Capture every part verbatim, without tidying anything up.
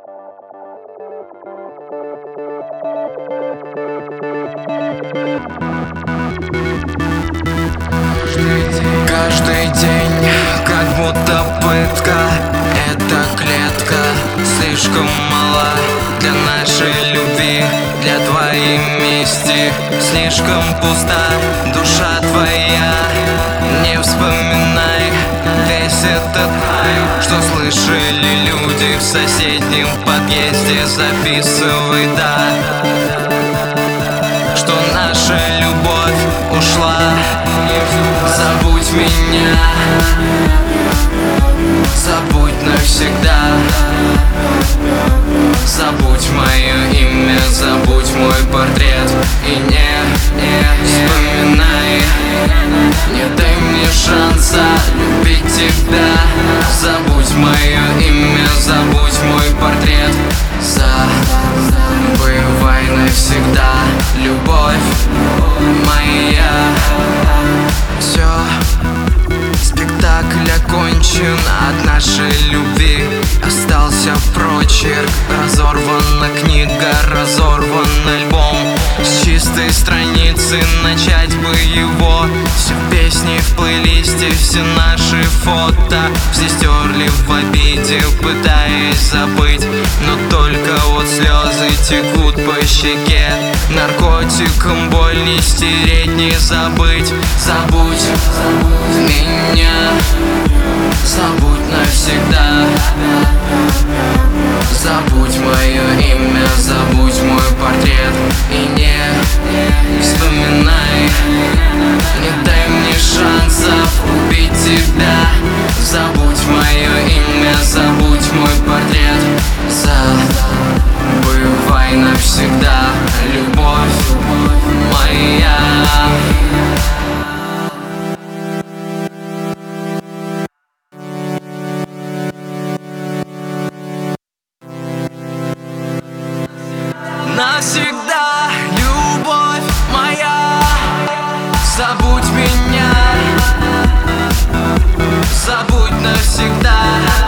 Каждый день как будто пытка. Эта клетка слишком мала для нашей любви, для твоей мести. Слишком пуста душа твоя. Не вспоминай весь этот хайп, что слышали люди в соседнем подъезде. Записывай, да, что наша любовь ушла. Забудь меня, забудь навсегда. Забудь мое имя, забудь мой портрет. И не, не вспоминай, не дай мне шанса любить тебя. Забудь мое имя, забудь мой портрет. Забывай навсегда, любовь моя. Все, спектакль окончен, от нашей любви остался прочерк. Разорвана книга, разорван альбом. С чистой страницы начать бы его. Все песни в плейлисте, все наши фото. Все стерли в обиде, пытаясь забыть. Но только вот слезы текут по щеке. Наркотиком боль не стереть, не забыть. Забудь меня, забудь навсегда. Забудь мое имя, забудь мой портрет. И не вспоминай, не дай мне шансов убить тебя. Забудь мое имя, забудь мой портрет. Забывай навсегда, любовь моя. Навсегда, любовь моя. Забудь меня, забудь навсегда.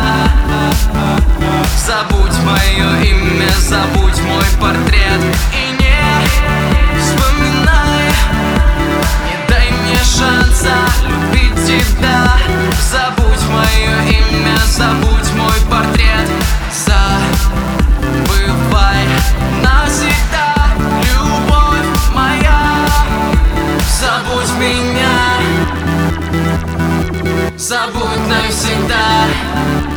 Забудь мое имя, забудь мой портрет. И не вспоминай, не дай мне шанса любить тебя. Забудь мое имя, забудь мой портрет. Забывай навсегда, любовь моя. Забудь меня, забудь навсегда.